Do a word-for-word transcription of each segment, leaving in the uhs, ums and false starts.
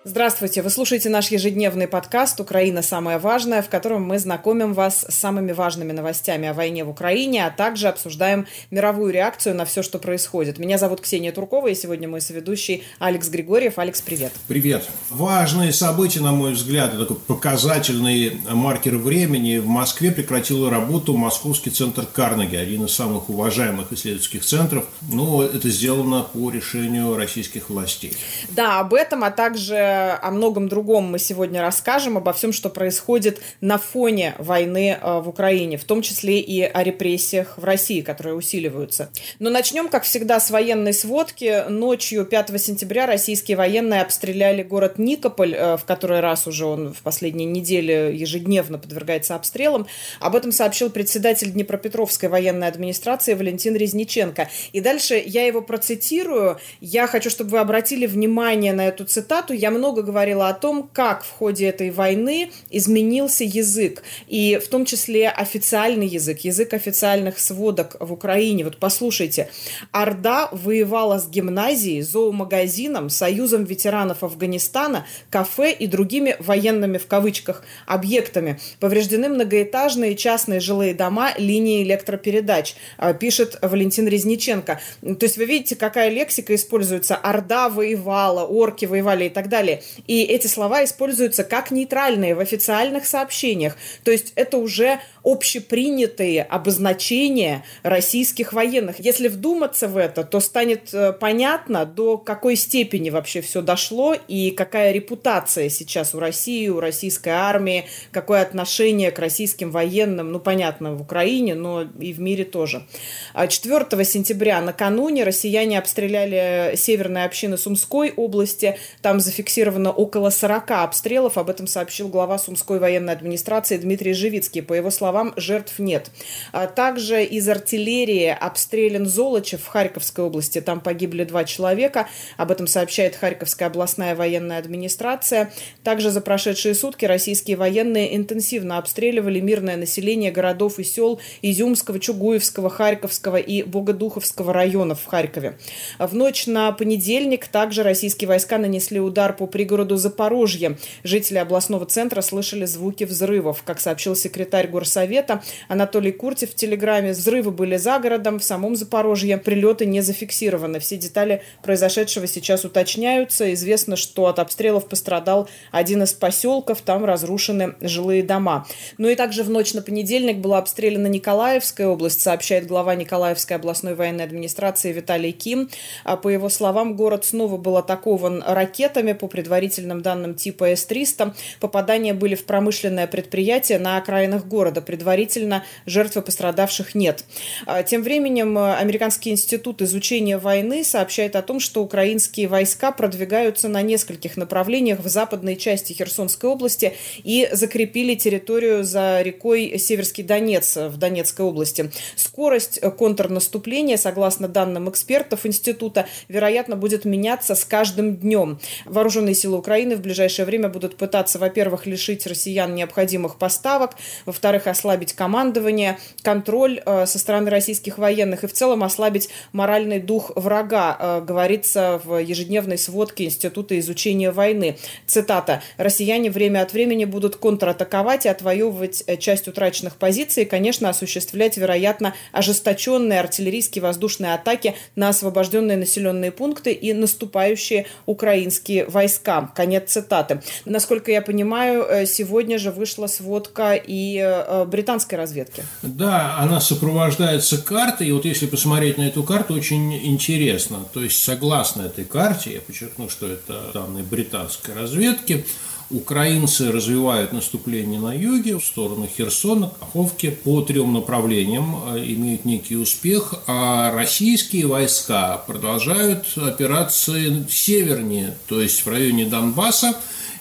Здравствуйте! Вы слушаете наш ежедневный подкаст «Украина. Самое важное», в котором мы знакомим вас с самыми важными новостями о войне в Украине, а также обсуждаем мировую реакцию на все, что происходит. Меня зовут Ксения Туркова, и сегодня мой соведущий Алекс Григорьев. Алекс, привет! Привет! Важные события, на мой взгляд, это такой показательный маркер времени. В Москве прекратил работу Московский центр Карнеги, один из самых уважаемых исследовательских центров. Но это сделано по решению российских властей. Да, об этом, а также о многом другом мы сегодня расскажем, обо всем, что происходит на фоне войны в Украине, в том числе и о репрессиях в России, которые усиливаются. Но начнем, как всегда, с военной сводки. Ночью пятого сентября российские военные обстреляли город Никополь, в который раз уже он в последние недели ежедневно подвергается обстрелам. Об этом сообщил председатель Днепропетровской военной администрации Валентин Резниченко. И дальше я его процитирую. Я хочу, чтобы вы обратили внимание на эту цитату. Я много много говорила о том, как в ходе этой войны изменился язык, и в том числе официальный язык, язык официальных сводок в Украине. Вот послушайте. Орда воевала с гимназией, зоомагазином, Союзом ветеранов Афганистана, кафе и другими военными в кавычках объектами. Повреждены многоэтажные частные жилые дома, линии электропередач, пишет Валентин Резниченко. То есть вы видите, какая лексика используется. Орда воевала, орки воевали и так далее. И эти слова используются как нейтральные в официальных сообщениях. То есть это уже общепринятые обозначения российских военных. Если вдуматься в это, то станет понятно, до какой степени вообще все дошло и какая репутация сейчас у России, у российской армии, какое отношение к российским военным, ну, понятно, в Украине, но и в мире тоже. четвёртого сентября накануне россияне обстреляли северные общины Сумской области. Там зафиксировано около сорока обстрелов. Об этом сообщил глава Сумской военной администрации Дмитрий Живицкий. По его словам, жертв нет. Также из артиллерии обстрелян Золочев в Харьковской области. Там погибли два человека. Об этом сообщает Харьковская областная военная администрация. Также за прошедшие сутки российские военные интенсивно обстреливали мирное население городов и сел Изюмского, Чугуевского, Харьковского и Богодуховского районов в Харькове. В ночь на понедельник также российские войска нанесли удар по пригороду Запорожье. Жители областного центра слышали звуки взрывов. Как сообщил секретарь Горсовета Анатолий Куртев в Телеграме, взрывы были за городом, в самом Запорожье прилеты не зафиксированы. Все детали произошедшего сейчас уточняются. Известно, что от обстрелов пострадал один из поселков, там разрушены жилые дома. Ну и также в ночь на понедельник была обстреляна Николаевская область, сообщает глава Николаевской областной военной администрации Виталий Ким. По его словам, город снова был атакован ракетами, по предварительным данным типа эс триста. Попадания были в промышленное предприятие на окраинах города. Предварительно жертв и пострадавших нет. Тем временем Американский институт изучения войны сообщает о том, что украинские войска продвигаются на нескольких направлениях в западной части Херсонской области и закрепили территорию за рекой Северский Донец в Донецкой области. Скорость контрнаступления, согласно данным экспертов института, вероятно, будет меняться с каждым днем. Вооруженные силы Украины в ближайшее время будут пытаться, во-первых, лишить россиян необходимых поставок, во-вторых, ослабить командование, контроль э, со стороны российских военных и в целом ослабить моральный дух врага, э, говорится в ежедневной сводке Института изучения войны. Цитата. «Россияне время от времени будут контратаковать и отвоевывать часть утраченных позиций и, конечно, осуществлять, вероятно, ожесточенные артиллерийские воздушные атаки на освобожденные населенные пункты и наступающие украинские войска». Конец цитаты. Насколько я понимаю, сегодня же вышла сводка и британской разведки. Да, она сопровождается картой, и вот если посмотреть на эту карту, очень интересно. То есть, согласно этой карте, я подчеркну, что это данные британской разведки, украинцы развивают наступление на юге в сторону Херсона, Каховки по трем направлениям, имеют некий успех, а российские войска продолжают операции севернее, то есть в районе Донбасса.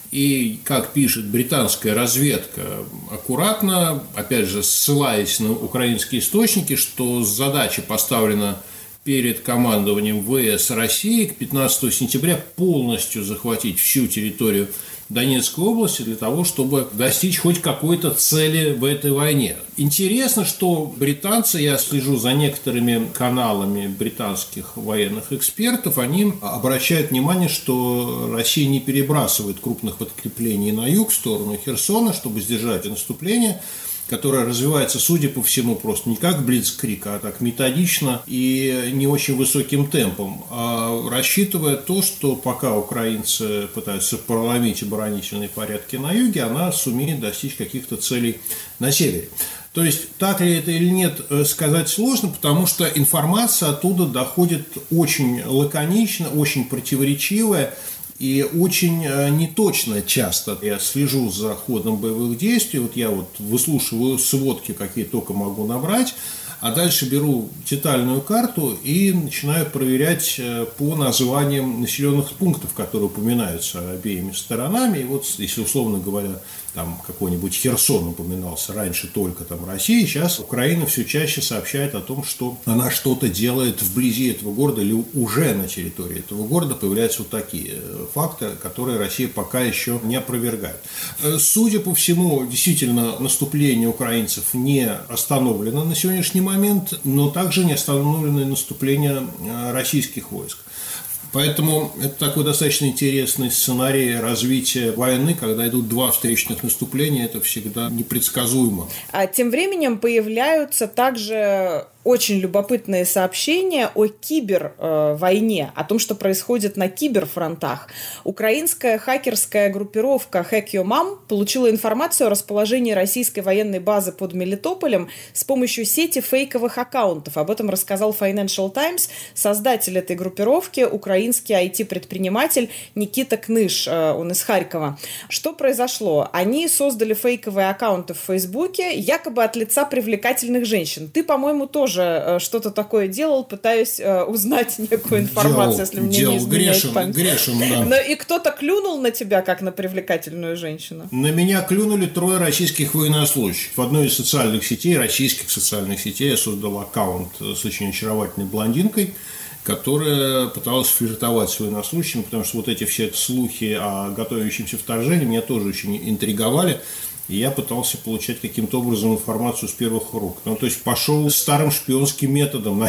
И, как пишет британская разведка, аккуратно, опять же, ссылаясь на украинские источники, что задача поставлена перед командованием вэ эс России к пятнадцатого сентября полностью захватить всю территорию Донецкой области для того, чтобы достичь хоть какой-то цели в этой войне. Интересно, что британцы, я слежу за некоторыми каналами британских военных экспертов, они обращают внимание, что Россия не перебрасывает крупных подкреплений на юг в сторону Херсона, чтобы сдержать наступление, которая развивается, судя по всему, просто не как блицкриг, а так методично и не очень высоким темпом, а рассчитывая то, что пока украинцы пытаются проломить оборонительные порядки на юге, она сумеет достичь каких-то целей на севере. То есть, так ли это или нет, сказать сложно, потому что информация оттуда доходит очень лаконично, очень противоречивая, и очень неточно часто. Я слежу за ходом боевых действий, вот я вот выслушиваю сводки, какие только могу набрать, а дальше беру детальную карту и начинаю проверять по названиям населенных пунктов, которые упоминаются обеими сторонами. И вот, если условно говоря, там какой-нибудь Херсон упоминался раньше только там Россия, сейчас Украина все чаще сообщает о том, что она что-то делает вблизи этого города или уже на территории этого города. Появляются вот такие факты, которые Россия пока еще не опровергает. Судя по всему, действительно, наступление украинцев не остановлено на сегодняшний момент, но также не остановлено и наступление российских войск. Поэтому это такой достаточно интересный сценарий развития войны, когда идут два встречных наступления, это всегда непредсказуемо. А тем временем появляются также очень любопытные сообщения о кибервойне, о том, что происходит на киберфронтах. Украинская хакерская группировка HackYourMom получила информацию о расположении российской военной базы под Мелитополем с помощью сети фейковых аккаунтов. Об этом рассказал Financial Times. Создатель этой группировки – украинский ай ти-предприниматель Никита Кныш, он из Харькова. Что произошло? Они создали фейковые аккаунты в Фейсбуке, якобы от лица привлекательных женщин. Ты, по-моему, тоже что-то такое делал, пытаюсь э, узнать некую информацию, делал, если мне делал, не изменяет грешен, память. Грешен, да. Но и кто-то клюнул на тебя, как на привлекательную женщину? На меня клюнули трое российских военнослужащих. В одной из социальных сетей, российских социальных сетей, я создал аккаунт с очень очаровательной блондинкой, которая пыталась флиртовать с военнослужащими, потому что вот эти все слухи о готовящемся вторжении меня тоже очень интриговали. И я пытался получать каким-то образом информацию с первых рук. Ну, то есть, пошел старым шпионским методом,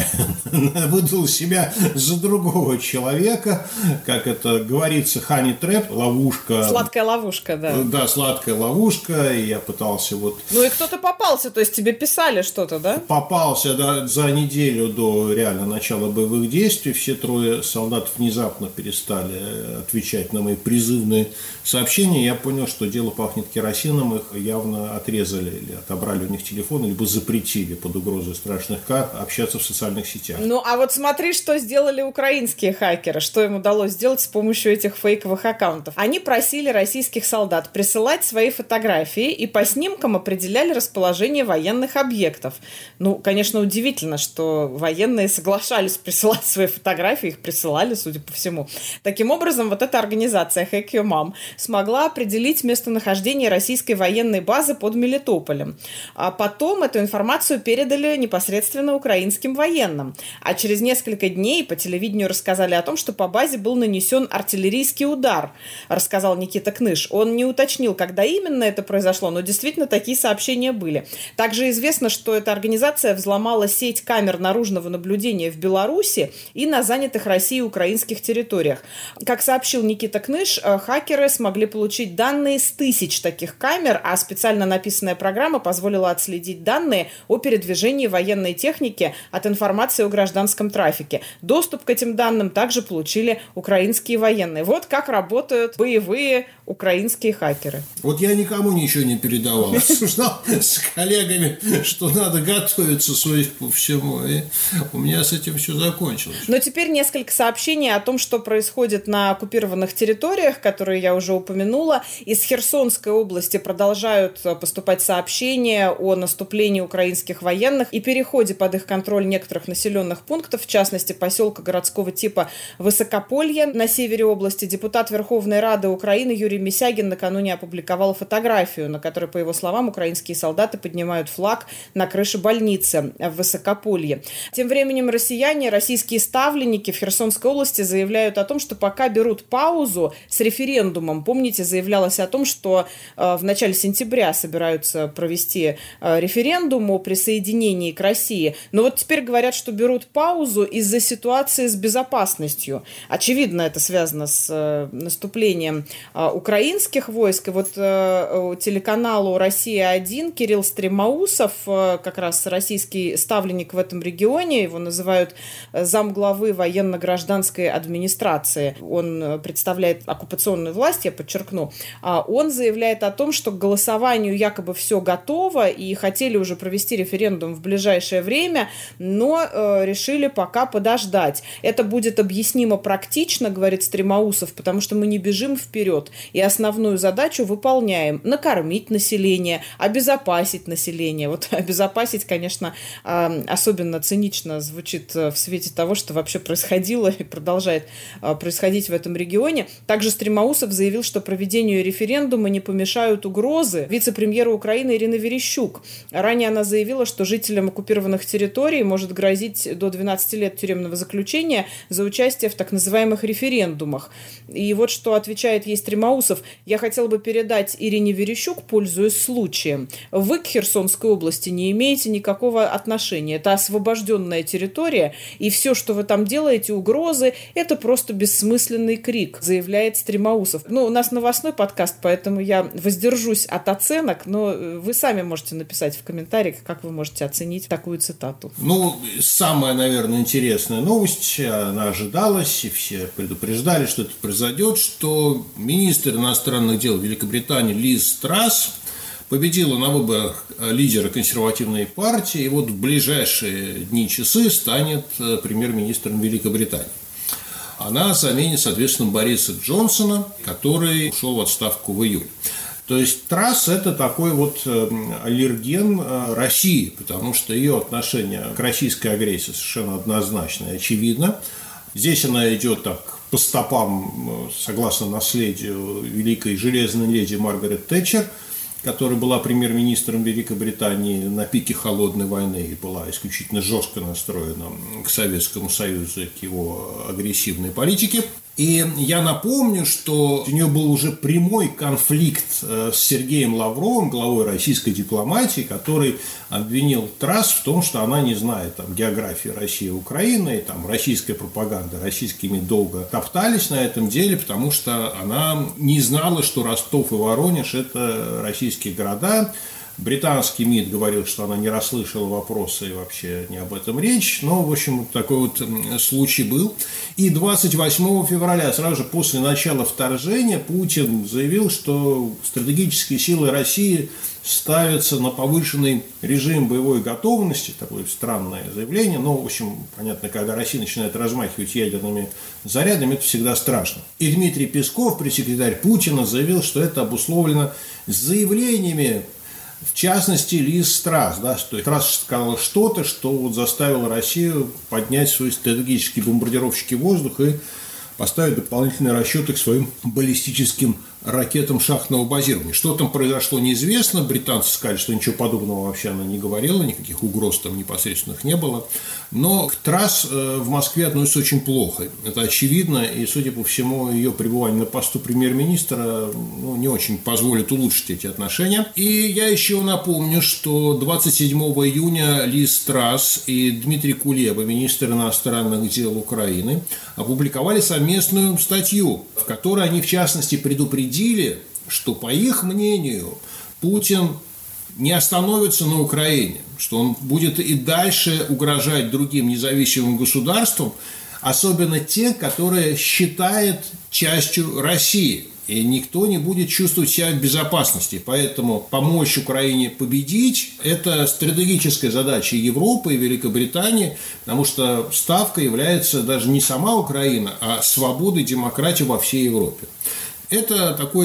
выдал себя за другого человека, как это говорится, honey trap, ловушка. Сладкая ловушка, да. Да, сладкая ловушка, и я пытался вот... Ну, и кто-то попался, то есть, тебе писали что-то, да? Попался, да, за неделю до реально начала боевых действий. Все трое солдат внезапно перестали отвечать на мои призывные сообщения. Я понял, что дело пахнет керосином, их явно отрезали или отобрали у них телефон, либо запретили под угрозой страшных кар общаться в социальных сетях. Ну, а вот смотри, что сделали украинские хакеры, что им удалось сделать с помощью этих фейковых аккаунтов. Они просили российских солдат присылать свои фотографии и по снимкам определяли расположение военных объектов. Ну, конечно, удивительно, что военные соглашались присылать свои фотографии, их присылали, судя по всему. Таким образом, вот эта организация HackYourMom смогла определить местонахождение российской военной базы под Мелитополем. А потом эту информацию передали непосредственно украинским военным. А через несколько дней по телевидению рассказали о том, что по базе был нанесен артиллерийский удар, рассказал Никита Кныш. Он не уточнил, когда именно это произошло, но действительно такие сообщения были. Также известно, что эта организация взломала сеть камер наружного наблюдения в Беларуси и на занятых Россией украинских территориях. Как сообщил Никита Кныш, хакеры смогли получить данные с тысяч таких камер, а специально написанная программа позволила отследить данные о передвижении военной техники от информации о гражданском трафике. Доступ к этим данным также получили украинские военные. Вот как работают боевые украинские хакеры. Вот я никому ничего не передавал. Обсуждал с коллегами, что надо готовиться, судя по всему. И у меня с этим все закончилось. Но теперь несколько сообщений о том, что происходит на оккупированных территориях, которые я уже упомянула. Из Херсонской области продолжается продолжают поступать сообщения о наступлении украинских военных и переходе под их контроль некоторых населенных пунктов, в частности, поселка городского типа Высокополье на севере области. Депутат Верховной Рады Украины Юрий Мисягин накануне опубликовал фотографию, на которой, по его словам, украинские солдаты поднимают флаг на крыше больницы в Высокополье. Тем временем россияне, российские ставленники в Херсонской области заявляют о том, что пока берут паузу с референдумом. Помните, заявлялось о том, что э, в начале сентября собираются провести э, референдум о присоединении к России. Но вот теперь говорят, что берут паузу из-за ситуации с безопасностью. Очевидно, это связано с э, наступлением э, украинских войск. И вот э, телеканалу «Россия-один» Кирилл Стремоусов, э, как раз российский ставленник в этом регионе, его называют замглавы военно-гражданской администрации. Он представляет оккупационную власть, я подчеркну. Он заявляет о том, что к голосованию якобы все готово и хотели уже провести референдум в ближайшее время, но э, решили пока подождать. Это будет объяснимо практично, говорит Стремоусов, потому что мы не бежим вперед и основную задачу выполняем. Накормить население, обезопасить население. Вот обезопасить, конечно, э, особенно цинично звучит в свете того, что вообще происходило и продолжает э, происходить в этом регионе. Также Стремоусов заявил, что проведению референдума не помешают угрозы вице-премьера Украины Ирины Верещук. Ранее она заявила, что жителям оккупированных территорий может грозить до двенадцати лет тюремного заключения за участие в так называемых референдумах. И вот что отвечает ей Стремоусов. «Я хотел бы передать Ирине Верещук, пользуясь случаем. Вы к Херсонской области не имеете никакого отношения. Это освобожденная территория, и все, что вы там делаете, угрозы, это просто бессмысленный крик», заявляет Стремоусов. Ну, у нас новостной подкаст, поэтому я воздержусь от оценок, но вы сами можете написать в комментариях, как вы можете оценить такую цитату. Ну, самая, наверное, интересная новость, она ожидалась, и все предупреждали, что это произойдет, что министр иностранных дел Великобритании Лиз Трасс победила на выборах лидера консервативной партии, и вот в ближайшие дни, часы станет премьер-министром Великобритании. Она заменит, соответственно, Бориса Джонсона, который ушел в отставку в июле. То есть Трасс – это такой вот аллерген России, потому что ее отношение к российской агрессии совершенно однозначно и очевидно. Здесь она идет так по стопам, согласно наследию великой железной леди Маргарет Тэтчер, которая была премьер-министром Великобритании на пике холодной войны и была исключительно жестко настроена к Советскому Союзу, к его агрессивной политике. И я напомню, что у нее был уже прямой конфликт с Сергеем Лавровым, главой российской дипломатии, который обвинил Трасс в том, что она не знает там, географии России и Украины, и там российская пропаганда, российскими долго топтались на этом деле, потому что она не знала, что Ростов и Воронеж – это российские города. Британский МИД говорил, что она не расслышала вопросы и вообще не об этом речь. Но, в общем, такой вот случай был. И двадцать восьмого февраля, сразу же после начала вторжения, Путин заявил, что стратегические силы России ставятся на повышенный режим боевой готовности. Такое странное заявление. Но, в общем, понятно, когда Россия начинает размахивать ядерными зарядами, это всегда страшно. И Дмитрий Песков, пресс-секретарь Путина, заявил, что это обусловлено заявлениями, в частности, Лиз Трасс, да, что Трасс сказала что-то, что вот заставило Россию поднять свои стратегические бомбардировщики в воздух и поставить дополнительные расчеты к своим баллистическим ракетам шахтного базирования. Что там произошло, неизвестно. Британцы сказали, что ничего подобного вообще она не говорила, никаких угроз там непосредственных не было. Но к Трасс в Москве относятся очень плохо. Это очевидно, и, судя по всему, ее пребывание на посту премьер-министра ну, не очень позволит улучшить эти отношения. И я еще напомню, что двадцать седьмого июня Лиз Трасс и Дмитрий Кулеба, министр иностранных дел Украины, опубликовали совместную статью, в которой они, в частности, предупредили, что, по их мнению, Путин не остановится на Украине, что он будет и дальше угрожать другим независимым государствам, особенно те, которые считает частью России. И никто не будет чувствовать себя в безопасности. Поэтому помочь Украине победить – это стратегическая задача Европы и Великобритании, потому что ставка является даже не сама Украина, а свобода и демократия во всей Европе. Это такой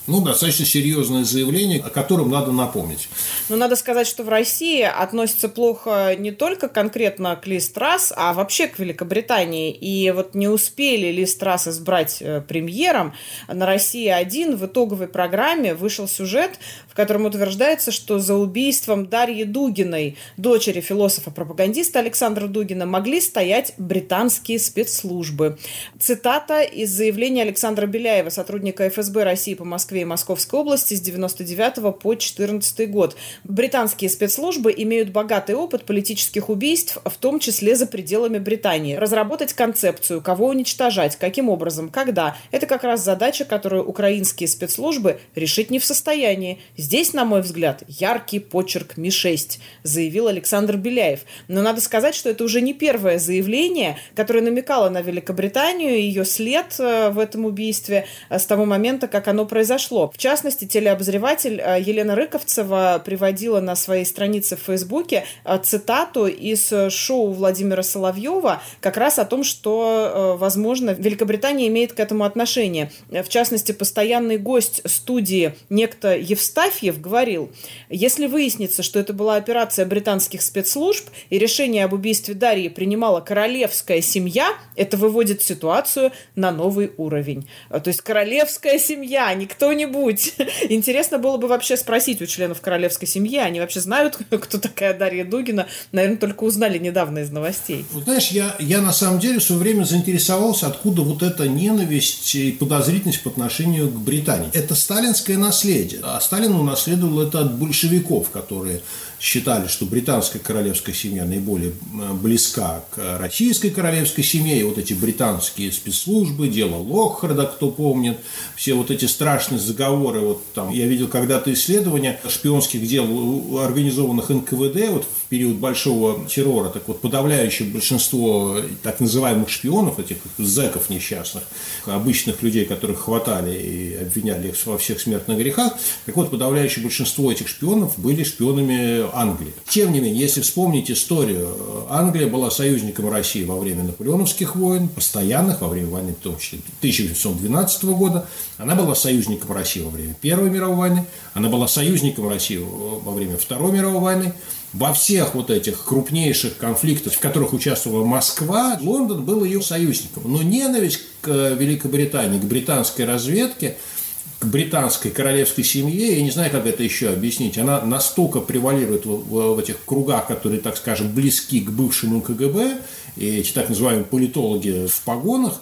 Ну, достаточно серьезное заявление, о котором надо напомнить. Но надо сказать, что в России относятся плохо не только конкретно к Лиз Трасс, а вообще к Великобритании. И вот не успели Лиз Трасс избрать премьером, на Россия один в итоговой программе вышел сюжет, в котором утверждается, что за убийством Дарьи Дугиной, дочери философа-пропагандиста Александра Дугина, могли стоять британские спецслужбы. Цитата из заявления Александра Беляева, сотрудника эф эс бэ России по Москве и Московской области с девяносто девятого по четырнадцатый год. Британские спецслужбы имеют богатый опыт политических убийств, в том числе за пределами Британии. Разработать концепцию, кого уничтожать, каким образом, когда – это как раз задача, которую украинские спецслужбы решить не в состоянии. Здесь, на мой взгляд, яркий почерк Ми шесть, заявил Александр Беляев. Но надо сказать, что это уже не первое заявление, которое намекало на Великобританию и ее след в этом убийстве с того момента, как оно произошло. В частности, телеобозреватель Елена Рыковцева приводила на своей странице в Фейсбуке цитату из шоу Владимира Соловьева как раз о том, что, возможно, Великобритания имеет к этому отношение. В частности, постоянный гость студии некто Евстафьев говорил: если выяснится, что это была операция британских спецслужб и решение об убийстве Дарьи принимала королевская семья, это выводит ситуацию на новый уровень. То есть королевская семья, не кто-нибудь. Интересно было бы вообще спросить у членов королевской семьи, они вообще знают, кто такая Дарья Дугина? Наверное, только узнали недавно из новостей. Вот, знаешь, я, я на самом деле в свое время заинтересовался, откуда вот эта ненависть и подозрительность по отношению к Британии. Это сталинское наследие. А Сталин унаследовал это от большевиков, которые считали, что британская королевская семья наиболее близка к российской королевской семье, и вот эти британские спецслужбы, дело Локхарда, кто помнит, все вот эти страшные заговоры, вот там, я видел когда-то исследования шпионских дел, организованных эн ка вэ дэ, вот в период большого террора, так вот, подавляющее большинство так называемых шпионов, этих зэков несчастных, обычных людей, которых хватали и обвиняли их во всех смертных грехах, так вот, подавляющее большинство этих шпионов были шпионами Англии. Тем не менее, если вспомнить историю, Англия была союзником России во время наполеоновских войн, постоянных, во время войны, в том числе тысяча девятьсот двенадцатого года, она была союзником России во время Первой мировой войны, она была союзником России во время Второй мировой войны. Во всех вот этих крупнейших конфликтах, в которых участвовала Москва, Лондон был ее союзником. Но ненависть к Великобритании, к британской разведке, к британской королевской семье, я не знаю, как это еще объяснить, она настолько превалирует в, в, в этих кругах, которые, так скажем, близки к бывшему ка гэ бэ, и эти так называемые политологи в погонах,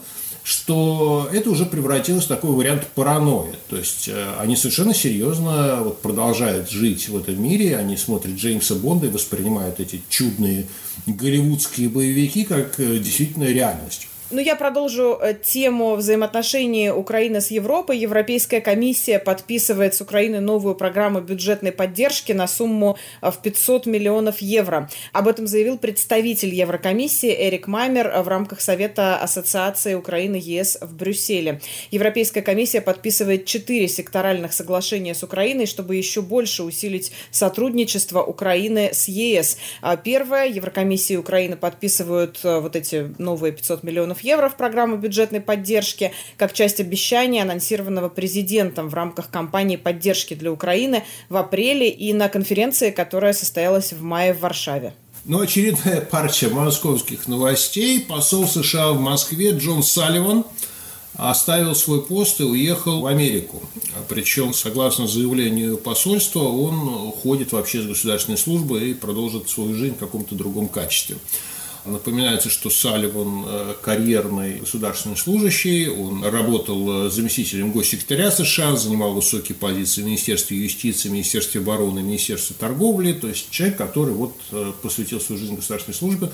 что это уже превратилось в такой вариант паранойи. То есть они совершенно серьезно вот продолжают жить в этом мире, они смотрят Джеймса Бонда и воспринимают эти чудные голливудские боевики как действительно реальность. Ну, я продолжу тему взаимоотношений Украины с Европой. Европейская комиссия подписывает с Украиной новую программу бюджетной поддержки на сумму в пятьсот миллионов евро. Об этом заявил представитель Еврокомиссии Эрик Мамер в рамках Совета Ассоциации Украины-ЕС в Брюсселе. Европейская комиссия подписывает четыре секторальных соглашения с Украиной, чтобы еще больше усилить сотрудничество Украины с ЕС. Первое, Еврокомиссия и Украина подписывают вот эти новые пятьсот миллионов евро в программу бюджетной поддержки как часть обещания, анонсированного президентом в рамках кампании поддержки для Украины в апреле и на конференции, которая состоялась в мае в Варшаве. Но очередная партия московских новостей. Посол США в Москве Джон Салливан оставил свой пост и уехал в Америку. Причем, согласно заявлению посольства, он уходит вообще с государственной службы и продолжит свою жизнь в каком-то другом качестве. Напоминается, что Салливан карьерный государственный служащий, он работал заместителем госсекретаря США, занимал высокие позиции в Министерстве юстиции, Министерстве обороны, Министерстве торговли, то есть человек, который вот посвятил свою жизнь государственной службе.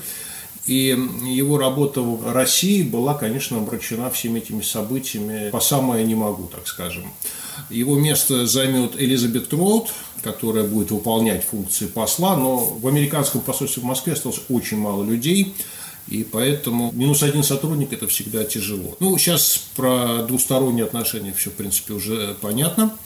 И его работа в России была, конечно, омрачена всеми этими событиями по самое не могу, так скажем. Его место займет Элизабет Роуд, которая будет выполнять функции посла, но в американском посольстве в Москве осталось очень мало людей, и поэтому минус один сотрудник – это всегда тяжело. Ну, сейчас про двусторонние отношения все, в принципе, уже понятно.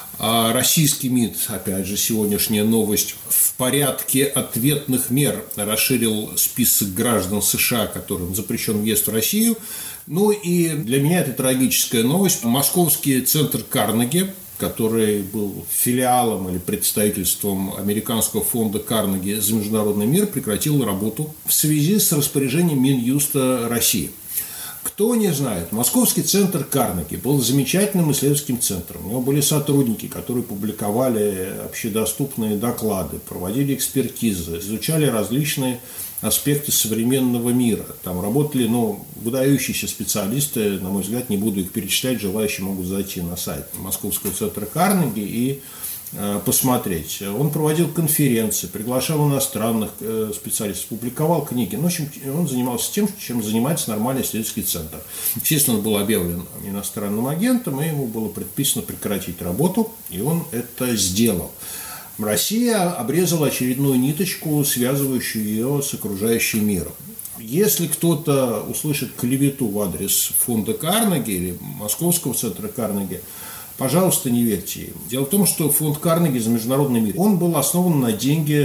А российский МИД, опять же, сегодняшняя новость, в порядке ответных мер расширил список граждан США, которым запрещен въезд в Россию. Ну и для меня это трагическая новость. Московский центр Карнеги, который был филиалом или представительством американского фонда Карнеги за международный мир, прекратил работу в связи с распоряжением Минюста России. Кто не знает, Московский центр Карнеги был замечательным исследовательским центром. У него были сотрудники, которые публиковали общедоступные доклады, проводили экспертизы, изучали различные аспекты современного мира. Там работали, ну, выдающиеся специалисты, на мой взгляд, не буду их перечислять, желающие могут зайти на сайт Московского центра Карнеги и э, посмотреть. Он проводил конференции, приглашал иностранных э, специалистов, публиковал книги. Ну, в общем, он занимался тем, чем занимается нормальный исследовательский центр. Естественно, он был объявлен иностранным агентом, и ему было предписано прекратить работу, и он это сделал. Россия обрезала очередную ниточку, связывающую ее с окружающим миром. Если кто-то услышит клевету в адрес фонда Карнеги или Московского центра Карнеги, пожалуйста, не верьте им. Дело в том, что фонд Карнеги за международный мир, он был основан на деньги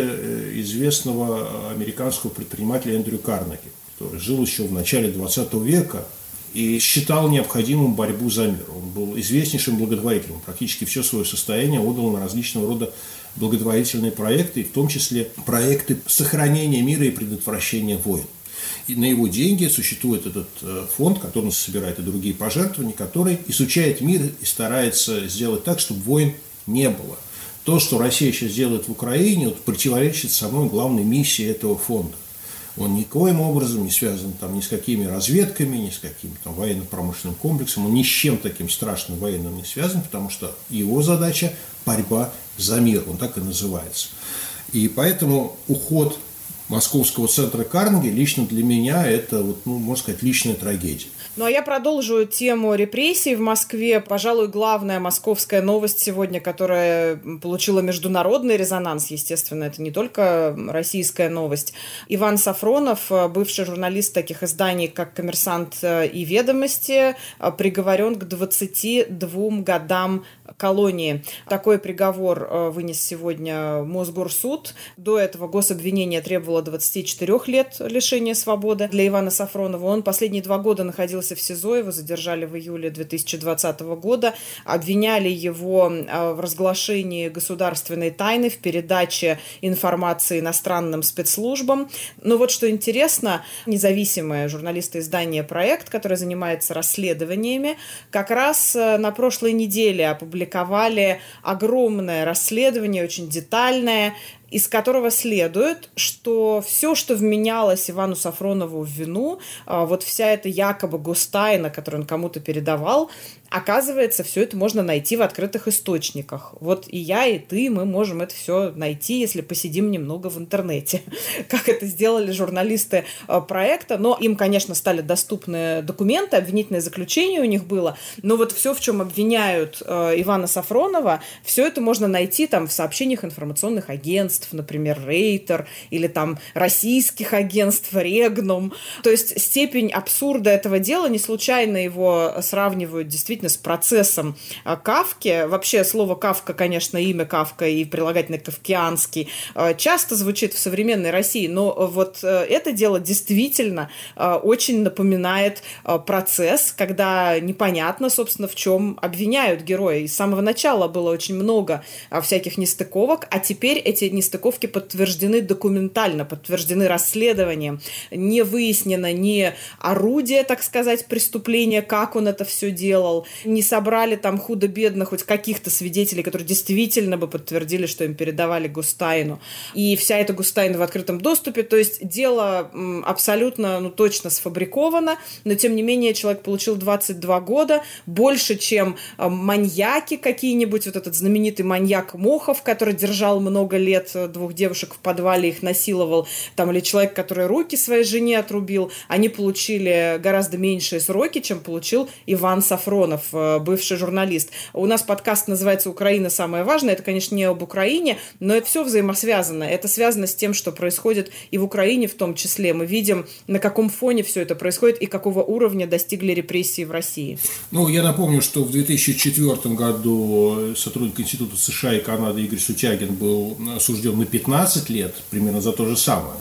известного американского предпринимателя Эндрю Карнеги, который жил еще в начале двадцатого века и считал необходимым борьбу за мир. Он был известнейшим благотворителем, практически все свое состояние отдал на различного рода благотворительные проекты, в том числе проекты сохранения мира и предотвращения войн. И на его деньги существует этот фонд, который собирает и другие пожертвования, который изучает мир и старается сделать так, чтобы войн не было. То, что Россия сейчас делает в Украине, вот, противоречит самой главной миссии этого фонда. Он никоим образом не связан там, ни с какими разведками, ни с каким там, военно-промышленным комплексом. Он ни с чем таким страшным военным не связан, потому что его задача – борьба за мир. Он так и называется. И поэтому уход Московского центра Карнеги лично для меня это, вот, ну, можно сказать, личная трагедия. Ну, а я продолжу тему репрессий в Москве. Пожалуй, главная московская новость сегодня, которая получила международный резонанс, естественно, это не только российская новость. Иван Сафронов, бывший журналист таких изданий, как «Коммерсант» и «Ведомости», приговорен к двадцати двум годам колонии. Такой приговор вынес сегодня Мосгорсуд. До этого гособвинение требовало двадцати четырёх лет лишения свободы для Ивана Сафронова. Он последние два года находился в СИЗО, его задержали в июле две тысячи двадцатого года, обвиняли его в разглашении государственной тайны, в передаче информации иностранным спецслужбам. Но вот что интересно, независимое журналисты издания «Проект», которое занимается расследованиями, как раз на прошлой неделе опубликовали огромное расследование, очень детальное, из которого следует, что все, что вменялось Ивану Сафронову в вину, вот вся эта якобы гостайна, которую он кому-то передавал, оказывается, все это можно найти в открытых источниках. Вот и я, и ты, мы можем это все найти, если посидим немного в интернете. Как это сделали журналисты проекта. Но им, конечно, стали доступны документы, обвинительное заключение у них было. Но вот все, в чем обвиняют Ивана Сафронова, все это можно найти там в сообщениях информационных агентств, например, Рейтер, или там российских агентств, Регнум. То есть степень абсурда этого дела, не случайно его сравнивают действительно с процессом Кафки. Вообще слово Кафка, конечно, имя Кафка и прилагательный кавкианский часто звучит в современной России, но вот это дело действительно очень напоминает процесс, когда непонятно, собственно, в чем обвиняют героя. И с самого начала было очень много всяких нестыковок, а теперь эти нестыковки Нестыковки подтверждены документально, подтверждены расследованием. Не выяснено ни орудие, так сказать, преступления, как он это все делал. Не собрали там худо-бедно хоть каких-то свидетелей, которые действительно бы подтвердили, что им передавали гостайну. И вся эта гостайна в открытом доступе. То есть дело абсолютно, ну, точно сфабриковано, но тем не менее человек получил двадцать два года, больше, чем маньяки какие-нибудь. Вот этот знаменитый маньяк Мохов, который держал много лет двух девушек в подвале, их насиловал, там, или человек, который руки своей жене отрубил, они получили гораздо меньшие сроки, чем получил Иван Сафронов, бывший журналист. У нас подкаст называется «Украина самое важное». Это, конечно, не об Украине, но это все взаимосвязано. Это связано с тем, что происходит и в Украине в том числе. Мы видим, на каком фоне все это происходит и какого уровня достигли репрессии в России. Ну, я напомню, что в две тысячи четвёртом году сотрудник Института США и Канады Игорь Сутягин был осужден на пятнадцать лет, примерно за то же самое.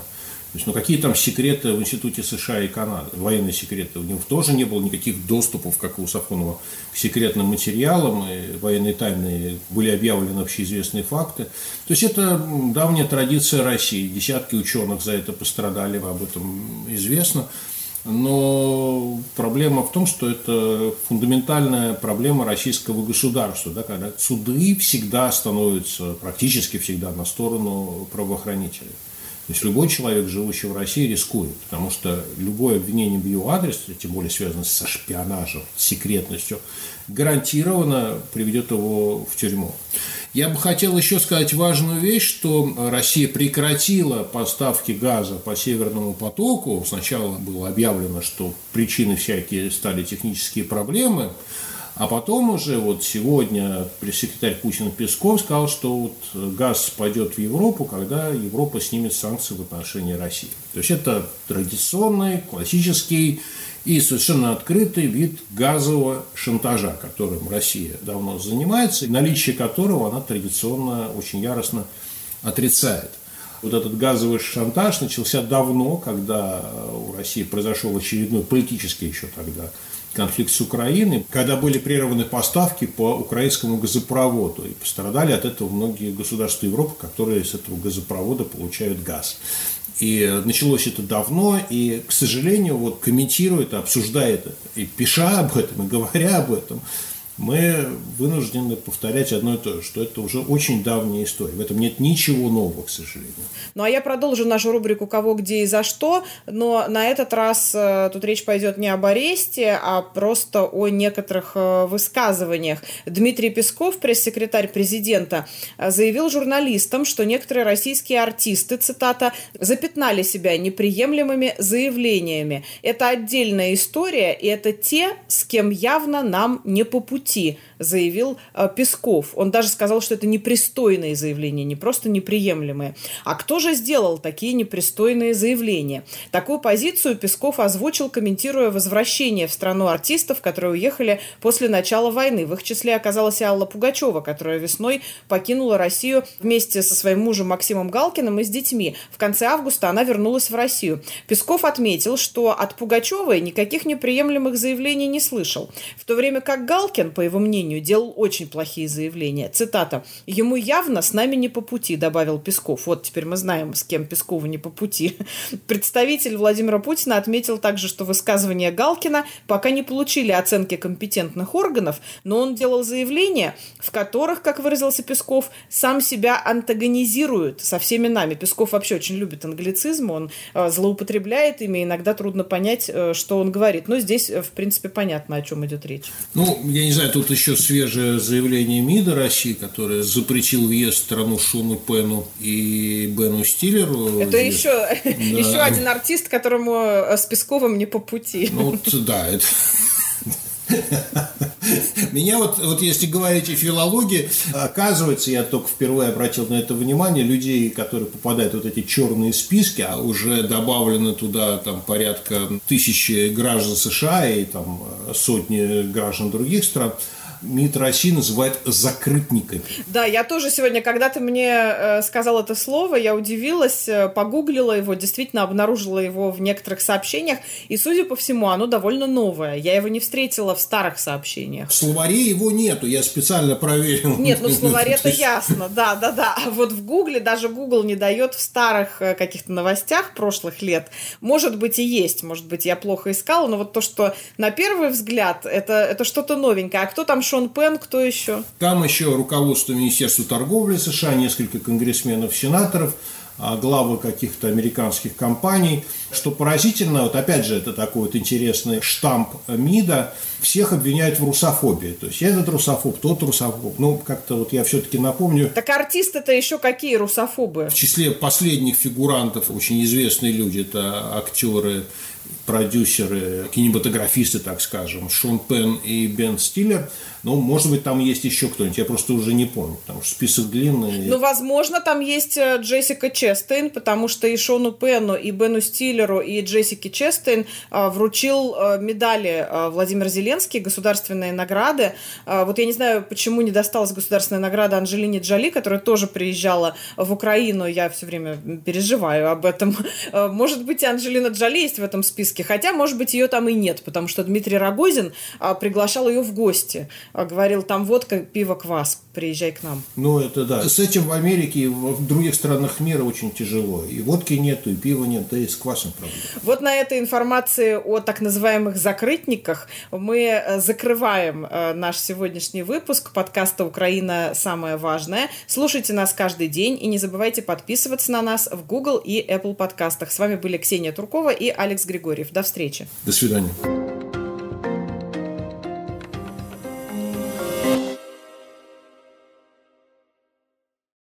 То есть, ну какие там секреты в Институте США и Канады, военные секреты? У них тоже не было никаких доступов, как у Сафонова, к секретным материалам, и военные тайны были объявлены общеизвестные факты. То есть это давняя традиция России, десятки ученых за это пострадали, об этом известно. Но проблема в том, что это фундаментальная проблема российского государства, да, когда суды всегда становятся, практически всегда, на сторону правоохранителей. То есть любой человек, живущий в России, рискует, потому что любое обвинение в его адрес, тем более связанное со шпионажем, с секретностью, гарантированно приведет его в тюрьму. Я бы хотел еще сказать важную вещь, что Россия прекратила поставки газа по Северному потоку. Сначала было объявлено, что причиной всякие стали технические проблемы, а потом уже вот сегодня пресс-секретарь Путина Песков сказал, что вот газ пойдет в Европу, когда Европа снимет санкции в отношении России. То есть это традиционный, классический и совершенно открытый вид газового шантажа, которым Россия давно занимается, и наличие которого она традиционно очень яростно отрицает. Вот этот газовый шантаж начался давно, когда у России произошел очередной политический еще тогда конфликт с Украиной, когда были прерваны поставки по украинскому газопроводу, и пострадали от этого многие государства Европы, которые с этого газопровода получают газ. И началось это давно, и, к сожалению, вот комментируя это, обсуждая это, и пиша об этом, и говоря об этом, мы вынуждены повторять одно и то же, что это уже очень давняя история. В этом нет ничего нового, к сожалению. Ну, а я продолжу нашу рубрику «Кого, где и за что», но на этот раз э, тут речь пойдет не об аресте, а просто о некоторых э, высказываниях. Дмитрий Песков, пресс-секретарь президента, заявил журналистам, что некоторые российские артисты, цитата, «запятнали себя неприемлемыми заявлениями. Это отдельная история, и это те, с кем явно нам не по пути», заявил э, Песков. Он даже сказал, что это непристойные заявления, не просто неприемлемые. А кто же сделал такие непристойные заявления? Такую позицию Песков озвучил, комментируя возвращение в страну артистов, которые уехали после начала войны. В их числе оказалась и Алла Пугачева, которая весной покинула Россию вместе со своим мужем Максимом Галкиным и с детьми. В конце августа она вернулась в Россию. Песков отметил, что от Пугачевой никаких неприемлемых заявлений не слышал. В то время как Галкин, по его мнению, делал очень плохие заявления. Цитата. «Ему явно с нами не по пути», добавил Песков. Вот теперь мы знаем, с кем Пескову не по пути. Представитель Владимира Путина отметил также, что высказывания Галкина пока не получили оценки компетентных органов, но он делал заявления, в которых, как выразился Песков, сам себя антагонизирует со всеми нами. Песков вообще очень любит англицизм, он э, злоупотребляет ими, иногда трудно понять, э, что он говорит. Но здесь, э, в принципе, понятно, о чем идет речь. Ну, я не знаю, тут еще свежее заявление МИДа России, которое запретил въезд в страну Шону Пену и Бену Стиллеру. Это еще, да. еще один артист, которому с Песковым не по пути. Ну, вот, да, это... Меня вот, вот если говорить о филологии, оказывается, я только впервые обратил на это внимание, людей, которые попадают в вот эти черные списки, а уже добавлено туда там порядка тысячи граждан США и там сотни граждан других стран, МИД России называет закрытниками. Да, я тоже сегодня, когда ты мне э, сказал это слово, я удивилась, э, погуглила его, действительно обнаружила его в некоторых сообщениях, и, судя по всему, оно довольно новое. Я его не встретила в старых сообщениях. В словаре его нету, я специально проверил. Нет, ну в словаре-то ясно, да, да, да. А вот в Гугле, даже Google не дает в старых э, каких-то новостях прошлых лет. Может быть и есть, может быть я плохо искала, но вот то, что на первый взгляд, это, это что-то новенькое. А кто там Шон Пен, кто еще? Там еще руководство Министерства торговли США, несколько конгрессменов, сенаторов, главы каких-то американских компаний. Что поразительно, вот опять же, это такой вот интересный штамп МИДа, всех обвиняют в русофобии. То есть этот русофоб, тот русофоб. Ну, как-то вот я все-таки напомню. Так артисты-то еще какие русофобы? В числе последних фигурантов очень известные люди. Это актеры продюсеры, кинематографисты, так скажем, Шон Пенн и Бен Стиллер. Ну, может быть, там есть еще кто-нибудь, я просто уже не помню, потому что список длинный. Ну, возможно, там есть Джессика Честейн, потому что и Шону Пенну, и Бену Стиллеру, и Джессике Честейн вручил медали Владимир Зеленский, государственные награды. Вот я не знаю, почему не досталась государственная награда Анджелине Джоли, которая тоже приезжала в Украину, я все время переживаю об этом. Может быть, и Анджелина Джоли есть в этом списке, хотя, может быть, ее там и нет, потому что Дмитрий Рогозин приглашал ее в гости. Говорил, там водка, пиво, квас, приезжай к нам. Ну, это да. С этим в Америке и в других странах мира очень тяжело. И водки нету, и пива нет, да и с квасом проблема. Вот на этой информации о так называемых закрытниках мы закрываем наш сегодняшний выпуск подкаста «Украина. Самое важное». Слушайте нас каждый день и не забывайте подписываться на нас в Google и Apple подкастах. С вами были Ксения Туркова и Алекс Григорьев. До встречи. До свидания.